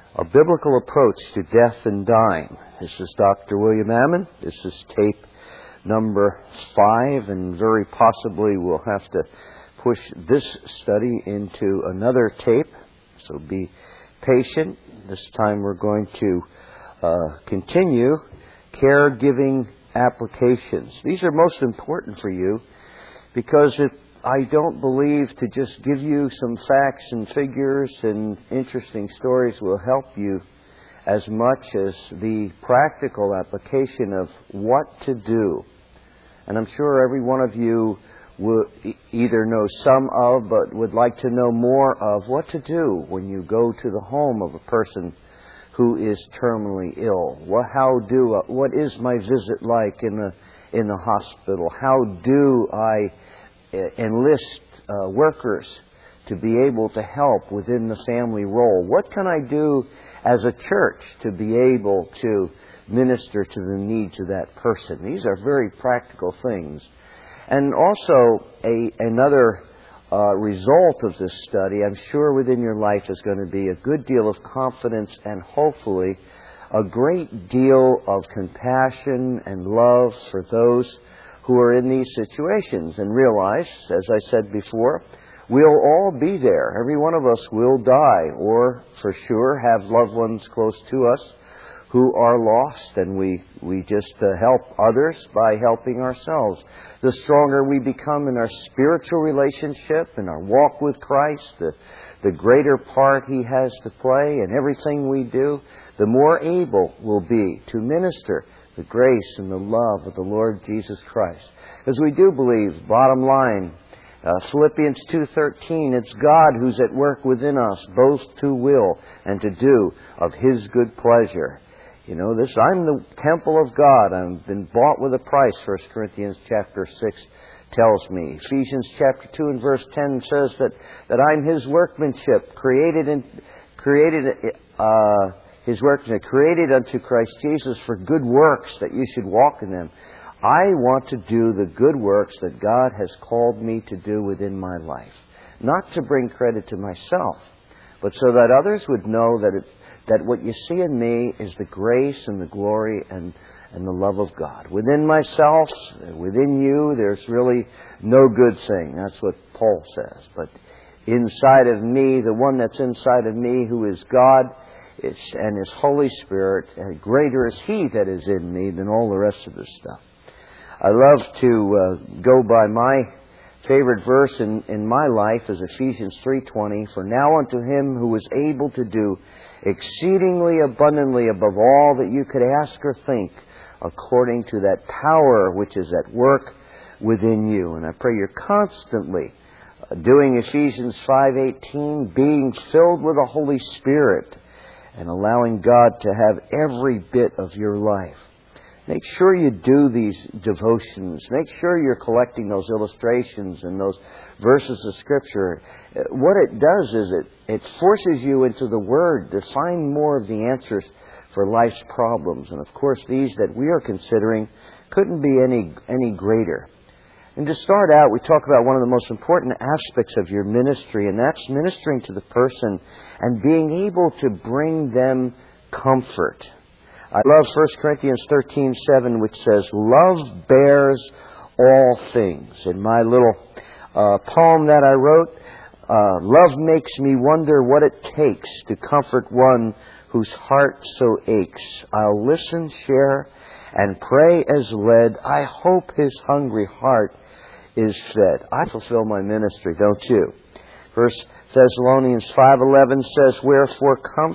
A Biblical Approach to Death and Dying. This is Dr. William Ammon. This is tape number 5, and very possibly we'll have to push this study into another tape, so be patient. This time we're going to continue caregiving applications. These are most important for you because I don't believe to just give you some facts and figures and interesting stories will help you as much as the practical application of what to do. And I'm sure every one of you will either know some of, but would like to know more of what to do when you go to the home of a person who is terminally ill. What is my visit like in the hospital? How do I enlist workers to be able to help within the family role? What can I do as a church to be able to minister to the needs of that person? These are very practical things. And also another result of this study, I'm sure within your life, is going to be a good deal of confidence and hopefully a great deal of compassion and love for those who are in these situations, and realize, as I said before, we'll all be there. Every one of us will die, or for sure have loved ones close to us who are lost, and we just help others by helping ourselves. The stronger we become in our spiritual relationship, in our walk with Christ, the greater part He has to play in everything we do, the more able we'll be to minister the grace and the love of the Lord Jesus Christ. As we do believe, bottom line, Philippians 2:13, it's God who's at work within us, both to will and to do of His good pleasure. You know, I'm the temple of God. I've been bought with a price, 1 Corinthians chapter 6 tells me. Ephesians chapter 2 and verse 10 says that I'm His workmanship, created unto Christ Jesus for good works, that you should walk in them. I want to do the good works that God has called me to do within my life. Not to bring credit to myself, but so that others would know that what you see in me is the grace and the glory and the love of God. Within myself, within you, there's really no good thing. That's what Paul says. But inside of me, the one that's inside of me, who is God, and His Holy Spirit, and greater is He that is in me than all the rest of this stuff. I love to go by my favorite verse in my life is Ephesians 3:20. For now unto Him who is able to do exceedingly abundantly above all that you could ask or think, according to that power which is at work within you. And I pray you're constantly doing Ephesians 5:18, being filled with the Holy Spirit, and allowing God to have every bit of your life. Make sure you do these devotions. Make sure you're collecting those illustrations and those verses of Scripture. What it does is it forces you into the Word to find more of the answers for life's problems. And of course, these that we are considering couldn't be any greater. And to start out, we talk about one of the most important aspects of your ministry, and that's ministering to the person and being able to bring them comfort. I love 1 Corinthians 13:7, which says, love bears all things. In my little poem that I wrote, love makes me wonder what it takes to comfort one whose heart so aches. I'll listen, share, and pray as led. I hope his hungry heart is fed. I fulfill my ministry, don't you? 1 Thessalonians 5:11 says, wherefore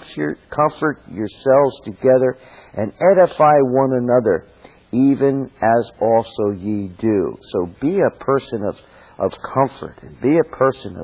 comfort yourselves together and edify one another, even as also ye do. So be a person of comfort, and be a person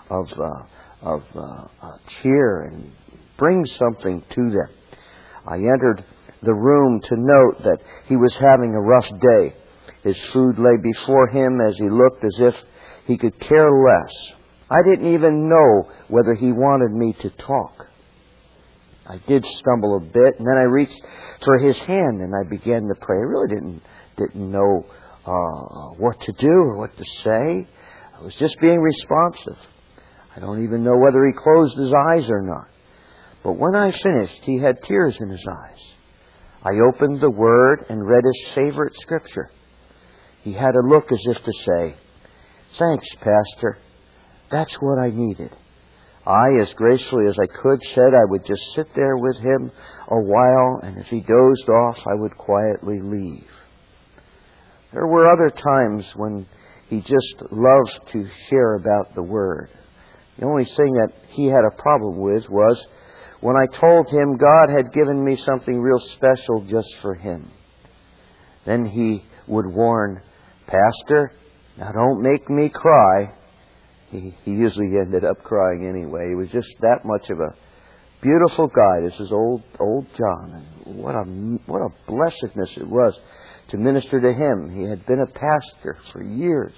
of cheer, and bring something to them. I entered the room to note that he was having a rough day. His food lay before him as he looked as if he could care less. I didn't even know whether he wanted me to talk. I did stumble a bit, and then I reached for his hand and I began to pray. I really didn't know what to do or what to say. I was just being responsive. I don't even know whether he closed his eyes or not. But when I finished, he had tears in his eyes. I opened the Word and read his favorite scripture. He had a look as if to say, "Thanks, Pastor. That's what I needed." I, as gracefully as I could, said I would just sit there with him a while, and if he dozed off, I would quietly leave. There were other times when he just loved to share about the Word. The only thing that he had a problem with was when I told him God had given me something real special just for him. Then he would warn, "Pastor, now don't make me cry." He usually ended up crying anyway. He was just that much of a beautiful guy. This is old John. And what a blessedness it was to minister to him. He had been a pastor for years.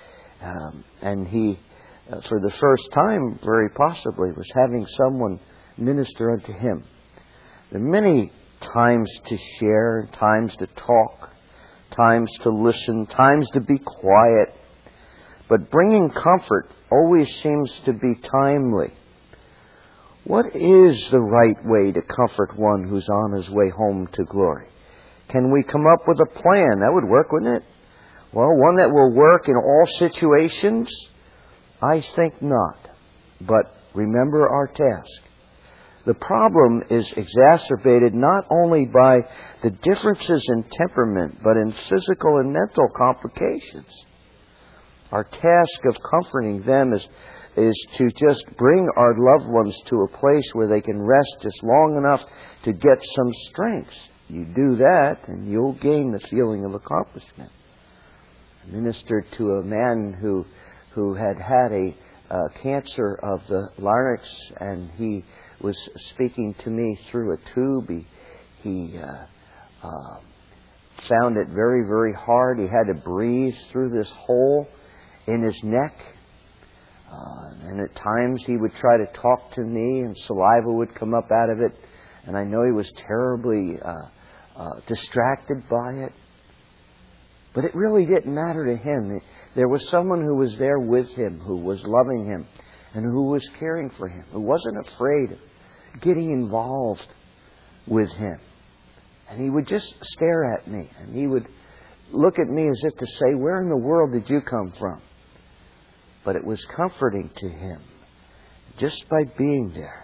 And he, for the first time, very possibly, was having someone minister unto him. There are many times to share, times to talk, times to listen, times to be quiet. But bringing comfort always seems to be timely. What is the right way to comfort one who's on his way home to glory? Can we come up with a plan? That would work, wouldn't it? Well, one that will work in all situations? I think not. But remember our task. The problem is exacerbated not only by the differences in temperament, but in physical and mental complications. Our task of comforting them is to just bring our loved ones to a place where they can rest just long enough to get some strength. You do that, and you'll gain the feeling of accomplishment. I ministered to a man who had a cancer of the larynx, and he was speaking to me through a tube. He found it very, very hard. He had to breathe through this hole in his neck. And at times he would try to talk to me, and saliva would come up out of it. And I know he was terribly distracted by it. But it really didn't matter to him. There was someone who was there with him, who was loving him, and who was caring for him, who wasn't afraid of getting involved with him. And he would just stare at me, and he would look at me as if to say, "Where in the world did you come from?" But it was comforting to him just by being there.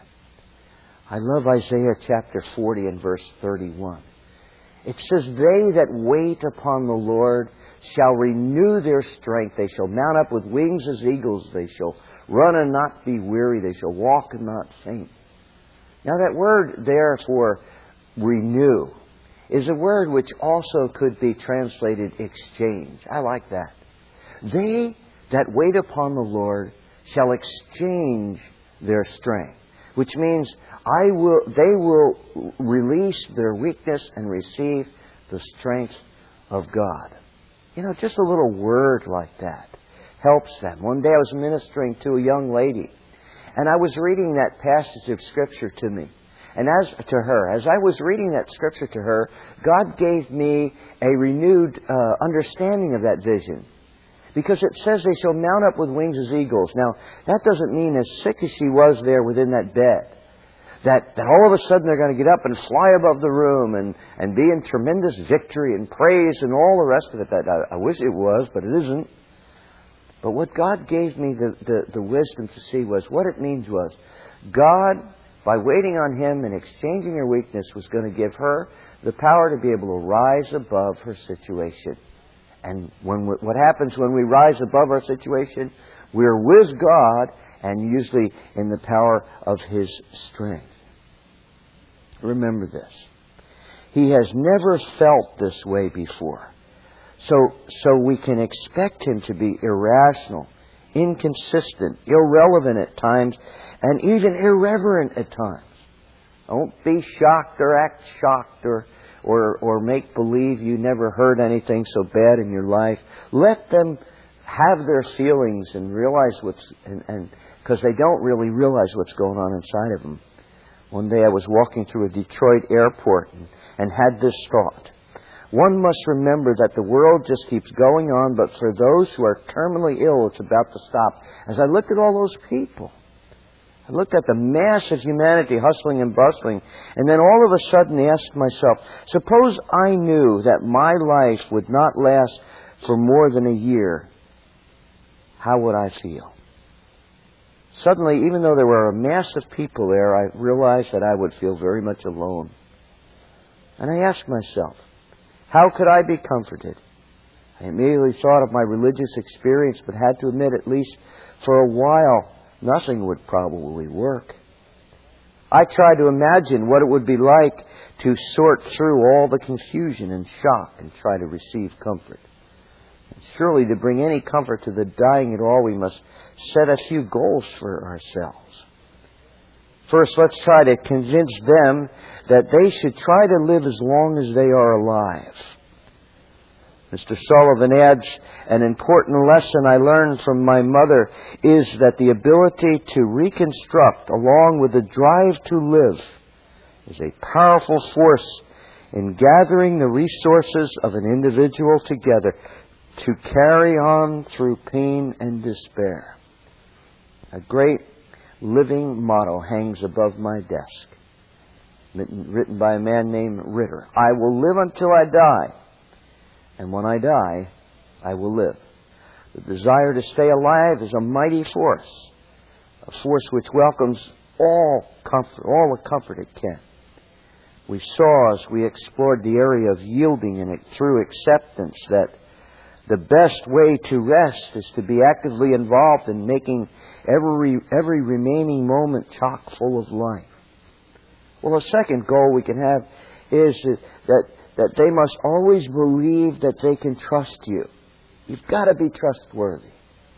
I love Isaiah chapter 40 and verse 31. It says, "They that wait upon the Lord shall renew their strength. They shall mount up with wings as eagles. They shall run and not be weary. They shall walk and not faint." Now that word there for renew is a word which also could be translated exchange. I like that. They that wait upon the Lord shall exchange their strength, which means they will release their weakness and receive the strength of God. You know, just a little word like that helps them. One day I was ministering to a young lady, and I was reading that passage of Scripture to me. And as I was reading that Scripture to her, God gave me a renewed understanding of that vision. Because it says they shall mount up with wings as eagles. Now, that doesn't mean as sick as she was there within that bed, that all of a sudden they're going to get up and fly above the room and be in tremendous victory and praise and all the rest of it. That I wish it was, but it isn't. But what God gave me the wisdom to see was, what it means was, God, by waiting on Him and exchanging her weakness, was going to give her the power to be able to rise above her situation. And what happens when we rise above our situation? We're with God, and usually in the power of His strength. Remember this. He has never felt this way before. So we can expect Him to be irrational, inconsistent, irrelevant at times, and even irreverent at times. Don't be shocked or act shocked or make believe you never heard anything so bad in your life. Let them have their feelings and realize because they don't really realize what's going on inside of them. One day I was walking through a Detroit airport and had this thought. One must remember that the world just keeps going on, but for those who are terminally ill, it's about to stop. As I looked at all those people, I looked at the mass of humanity hustling and bustling, and then all of a sudden asked myself, suppose I knew that my life would not last for more than a year, how would I feel? Suddenly, even though there were a mass of people there, I realized that I would feel very much alone. And I asked myself, how could I be comforted? I immediately thought of my religious experience, but had to admit, at least for a while, nothing would probably work. I tried to imagine what it would be like to sort through all the confusion and shock and try to receive comfort. And surely to bring any comfort to the dying at all, we must set a few goals for ourselves. First, let's try to convince them that they should try to live as long as they are alive. Mr. Sullivan adds, an important lesson I learned from my mother is that the ability to reconstruct along with the drive to live is a powerful force in gathering the resources of an individual together to carry on through pain and despair. A great living motto hangs above my desk, written by a man named Ritter. I will live until I die, and when I die, I will live. The desire to stay alive is a mighty force, a force which welcomes all the comfort it can. We saw as we explored the area of yielding in it through acceptance that the best way to rest is to be actively involved in making every remaining moment chock full of life. Well, a second goal we can have is that they must always believe that they can trust you. You've got to be trustworthy.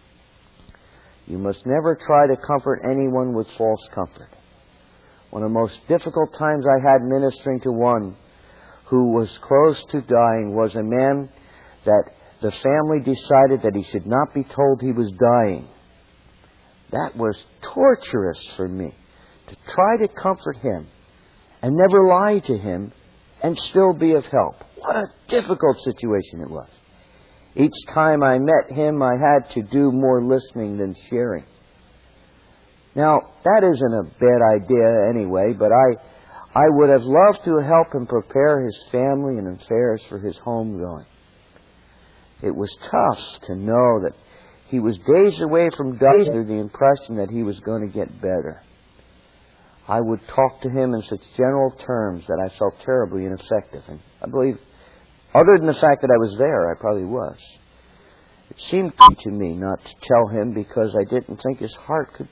You must never try to comfort anyone with false comfort. One of the most difficult times I had ministering to one who was close to dying was a man that the family decided that he should not be told he was dying. That was torturous for me, to try to comfort him and never lie to him and still be of help. What a difficult situation it was. Each time I met him, I had to do more listening than sharing. Now, that isn't a bad idea anyway, but I would have loved to help him prepare his family and affairs for his homegoing. It was tough to know that he was days away from dying under the impression that he was going to get better. I would talk to him in such general terms that I felt terribly ineffective. And I believe, other than the fact that I was there, I probably was. It seemed to me not to tell him because they didn't think his heart could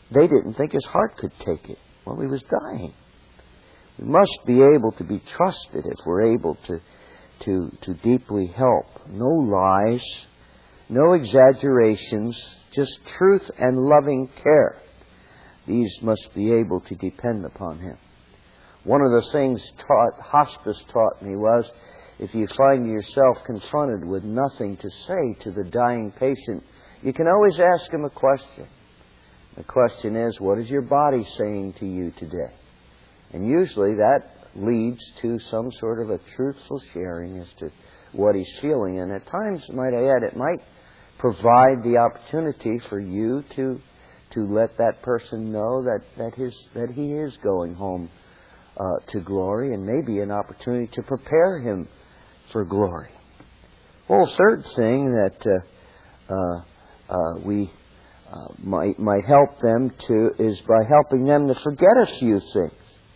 take it while he was dying. We must be able to be trusted if we're able to deeply help. No lies, no exaggerations, just truth and loving care. These must be able to depend upon him. One of the things hospice taught me was, if you find yourself confronted with nothing to say to the dying patient, you can always ask him a question. The question is, what is your body saying to you today? And usually that leads to some sort of a truthful sharing as to what he's feeling. And at times, might I add, it might provide the opportunity for you to let that person know that he is going home to glory, and maybe an opportunity to prepare him for glory. Well, third thing that we might help them to is by helping them to forget a few things.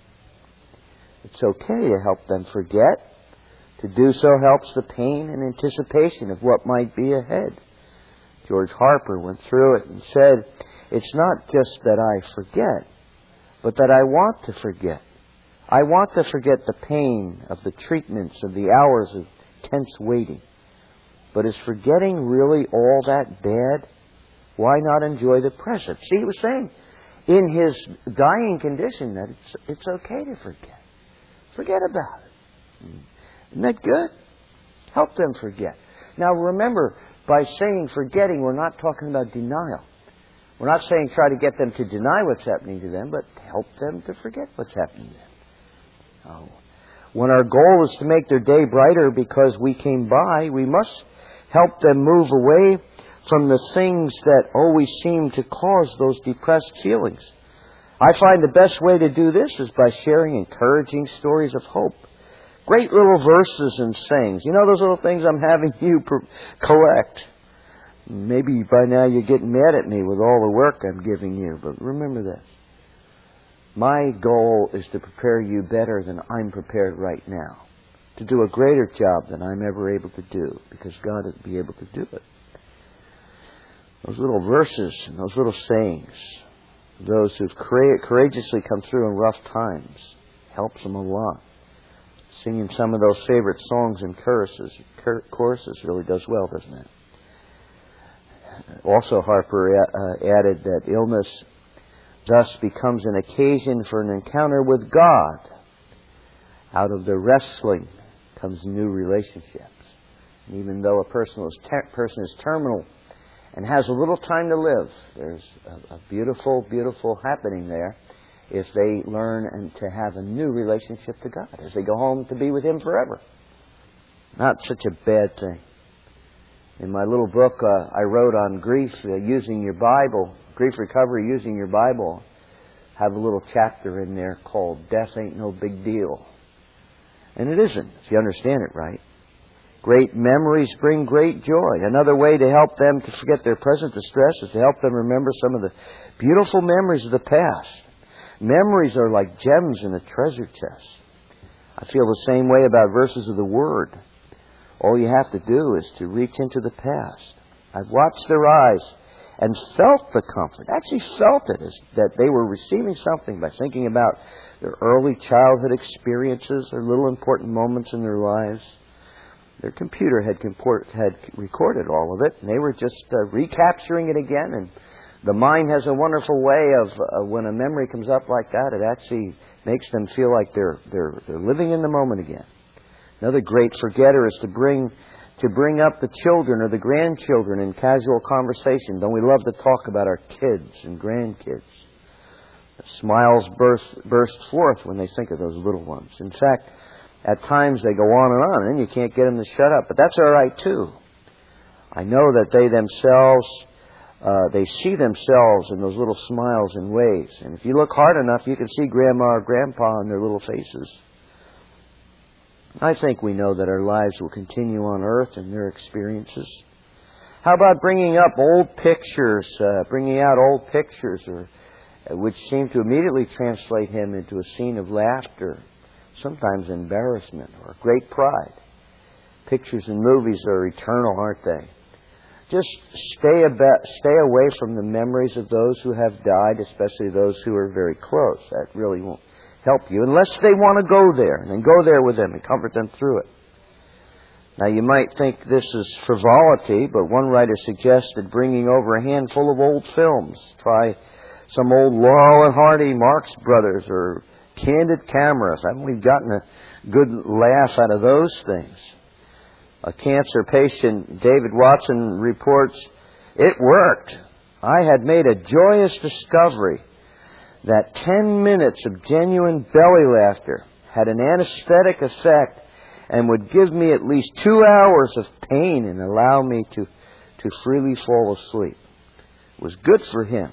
It's okay to help them forget. To do so helps the pain and anticipation of what might be ahead. George Harper went through it and said, it's not just that I forget, but that I want to forget. I want to forget the pain of the treatments, of the hours of tense waiting. But is forgetting really all that bad? Why not enjoy the present? See, he was saying in his dying condition that it's okay to forget. Forget about it. Isn't that good? Help them forget. Now remember, by saying forgetting, we're not talking about denial. We're not saying try to get them to deny what's happening to them, but help them to forget what's happening to them. Oh. When our goal is to make their day brighter because we came by, we must help them move away from the things that always seem to cause those depressed feelings. I find the best way to do this is by sharing encouraging stories of hope. Great little verses and sayings. You know those little things I'm having you collect? Maybe by now you're getting mad at me with all the work I'm giving you, but remember this. My goal is to prepare you better than I'm prepared right now. To do a greater job than I'm ever able to do, because God will be able to do it. Those little verses and those little sayings, those who've courageously come through in rough times, helps them a lot. Singing some of those favorite songs and choruses really does well, doesn't it? Also, Harper added that illness thus becomes an occasion for an encounter with God. Out of the wrestling comes new relationships. And even though a person is terminal and has a little time to live, there's a beautiful, beautiful happening there if they learn and to have a new relationship to God as they go home to be with Him forever. Not such a bad thing. In my little book I wrote on grief using your Bible, grief recovery using your Bible, have a little chapter in there called Death Ain't No Big Deal. And it isn't, if you understand it right. Great memories bring great joy. Another way to help them to forget their present distress is to help them remember some of the beautiful memories of the past. Memories are like gems in a treasure chest. I feel the same way about verses of the Word. All you have to do is to reach into the past. I've watched their eyes and felt the comfort, actually felt it, that they were receiving something by thinking about their early childhood experiences or little important moments in their lives. Their computer had recorded all of it, and they were just recapturing it again. And the mind has a wonderful way of when a memory comes up like that, it actually makes them feel like they're living in the moment again. Another great forgetter is to bring up the children or the grandchildren in casual conversation. Don't we love to talk about our kids and grandkids? The smiles burst forth when they think of those little ones. In fact, at times they go on, and then you can't get them to shut up. But that's all right, too. I know that they themselves, they see themselves in those little smiles and ways. And if you look hard enough, you can see Grandma or Grandpa in their little faces. I think we know that our lives will continue on earth in their experiences. How about bringing out old pictures, which seem to immediately translate him into a scene of laughter, sometimes embarrassment or great pride. Pictures in movies are eternal, aren't they? Just stay away from the memories of those who have died, especially those who are very close. That really won't help you, unless they want to go there, and then go there with them and comfort them through it. Now, you might think this is frivolity, but one writer suggested bringing over a handful of old films. Try some old Laurel and Hardy, Marx Brothers, or Candid Cameras. Haven't we gotten a good laugh out of those things? A cancer patient, David Watson, reports, "It worked. I had made a joyous discovery that 10 minutes of genuine belly laughter had an anesthetic effect and would give me at least 2 hours of pain and allow me to freely fall asleep." It was good for him.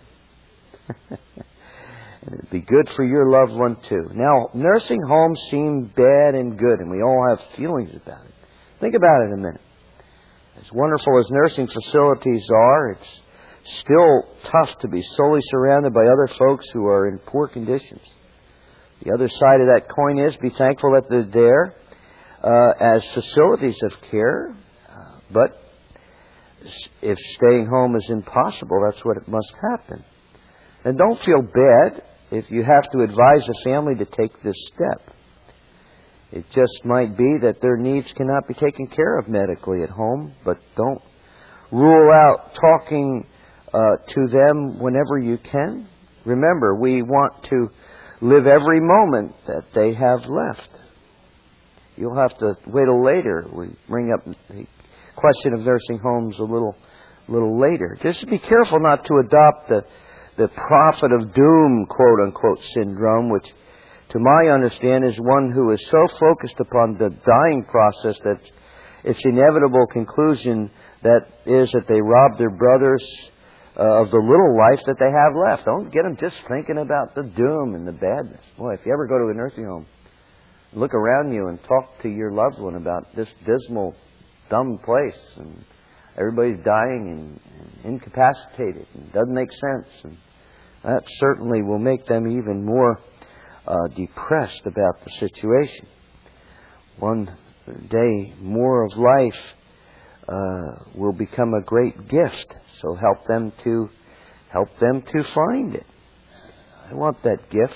And it'd be good for your loved one too. Now, nursing homes seem bad and good, and we all have feelings about it. Think about it a minute. As wonderful as nursing facilities are, it's still tough to be solely surrounded by other folks who are in poor conditions. The other side of that coin is be thankful that they're there as facilities of care. But if staying home is impossible, that's what it must happen. And don't feel bad if you have to advise a family to take this step. It just might be that their needs cannot be taken care of medically at home, but don't rule out talking to them whenever you can. Remember, we want to live every moment that they have left. You'll have to wait till later. We bring up the question of nursing homes a little later. Just be careful not to adopt the prophet of doom, quote-unquote, syndrome, which, to my understanding, is one who is so focused upon the dying process that its inevitable conclusion that is that they rob their brothers of the little life that they have left. Don't get them just thinking about the doom and the badness. Boy, if you ever go to a nursing home, look around you and talk to your loved one about this dismal, dumb place, and everybody's dying and incapacitated and doesn't make sense, and that certainly will make them even more depressed about the situation. One day more of life will become a great gift, so help them to find it. I want that gift.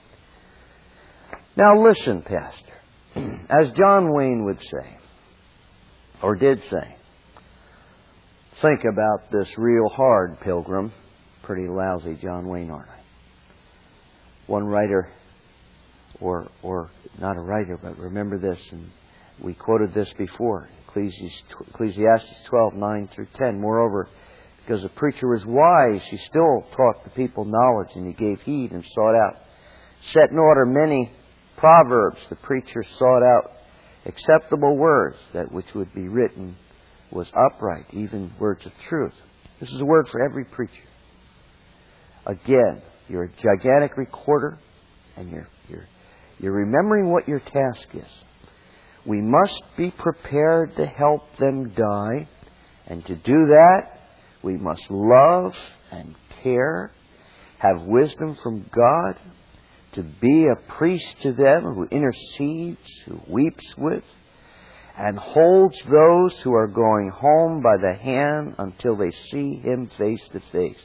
Now listen, Pastor, as John Wayne would say, or did say, think about this real hard, Pilgrim. Pretty lousy, John Wayne, aren't I? One writer, or not a writer, but remember this, and we quoted this before, Ecclesiastes 12:9-10. Moreover, because the preacher was wise, he still taught the people knowledge, and he gave heed and sought out, set in order many proverbs. The preacher sought out acceptable words, that which would be written was upright, even words of truth. This is a word for every preacher. Again, you're a gigantic recorder, and you're remembering what your task is. We must be prepared to help them die, and to do that, we must love and care, have wisdom from God, to be a priest to them who intercedes, who weeps with, and holds those who are going home by the hand until they see Him face to face.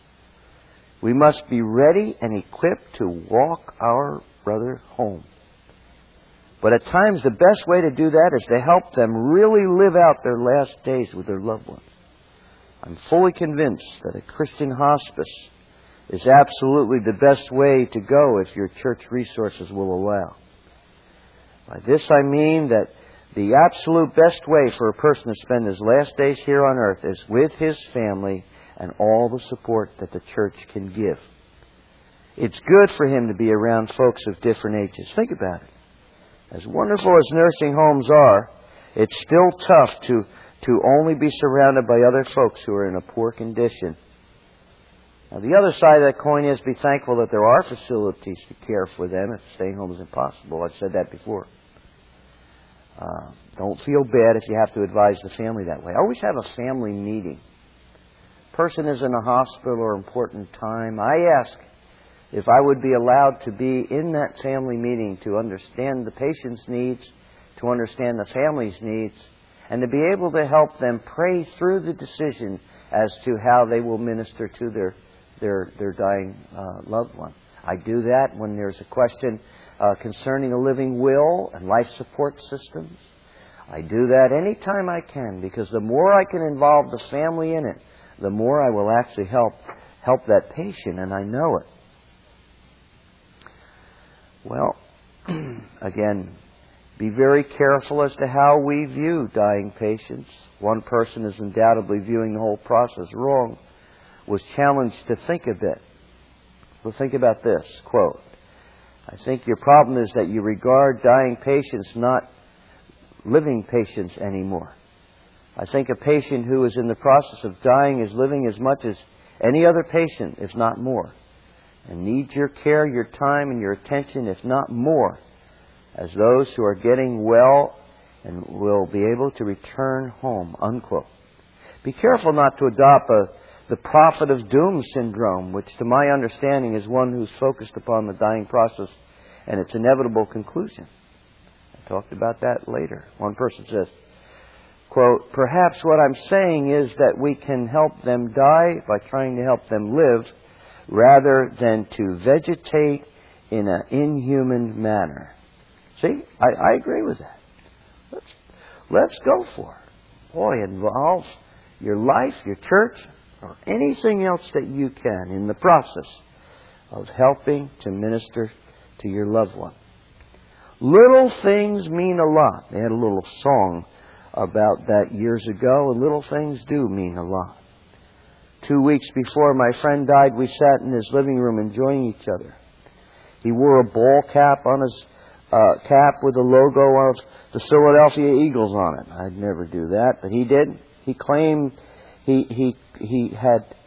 We must be ready and equipped to walk our brother home. But at times the best way to do that is to help them really live out their last days with their loved ones. I'm fully convinced that a Christian hospice is absolutely the best way to go if your church resources will allow. By this I mean that the absolute best way for a person to spend his last days here on earth is with his family and all the support that the church can give. It's good for him to be around folks of different ages. Think about it. As wonderful as nursing homes are, it's still tough to only be surrounded by other folks who are in a poor condition. Now, the other side of that coin is be thankful that there are facilities to care for them if staying home is impossible. I've said that before. Don't feel bad if you have to advise the family that way. Always have a family meeting. Person is in a hospital or important time. I ask if I would be allowed to be in that family meeting to understand the patient's needs, to understand the family's needs, and to be able to help them pray through the decision as to how they will minister to their dying loved one. I do that when there's a question concerning a living will and life support systems. I do that anytime I can, because the more I can involve the family in it, the more I will actually help that patient, and I know it. Well, again, be very careful as to how we view dying patients. One person is undoubtedly viewing the whole process wrong, was challenged to think a bit. Well, think about this, quote, I think your problem is that you regard dying patients not living patients anymore. I think a patient who is in the process of dying is living as much as any other patient, if not more, and needs your care, your time, and your attention, if not more, as those who are getting well and will be able to return home, unquote. Be careful not to adopt the prophet of doom syndrome, which to my understanding is one who's focused upon the dying process and its inevitable conclusion. I talked about that later. One person says, quote, perhaps what I'm saying is that we can help them die by trying to help them live rather than to vegetate in an inhuman manner. See, I agree with that. Let's go for it. Boy, involve your life, your church, or anything else that you can in the process of helping to minister to your loved one. Little things mean a lot. They had a little song about that years ago, and little things do mean a lot. 2 weeks before my friend died, we sat in his living room enjoying each other. He wore a ball cap on his cap with the logo of the Philadelphia Eagles on it. I'd never do that, but he did. He claimed he had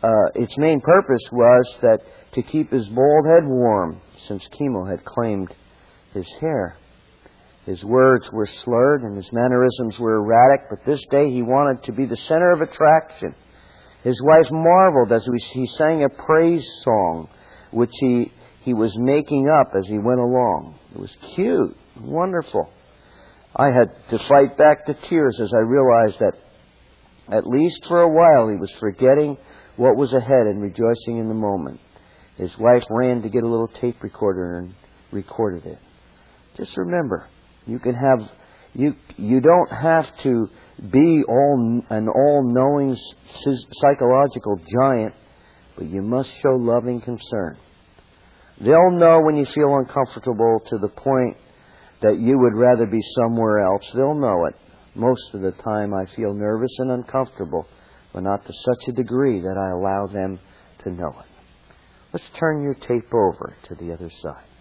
its main purpose was that to keep his bald head warm, since chemo had claimed his hair. His words were slurred and his mannerisms were erratic, but this day he wanted to be the center of attraction. His wife marveled as he sang a praise song, which he was making up as he went along. It was cute, wonderful. I had to fight back the tears as I realized that, at least for a while, he was forgetting what was ahead and rejoicing in the moment. His wife ran to get a little tape recorder and recorded it. Just remember, you don't have to be an all-knowing psychological giant, but you must show loving concern. They'll know when you feel uncomfortable to the point that you would rather be somewhere else. They'll know it. Most of the time I feel nervous and uncomfortable, but not to such a degree that I allow them to know it. Let's turn your tape over to the other side.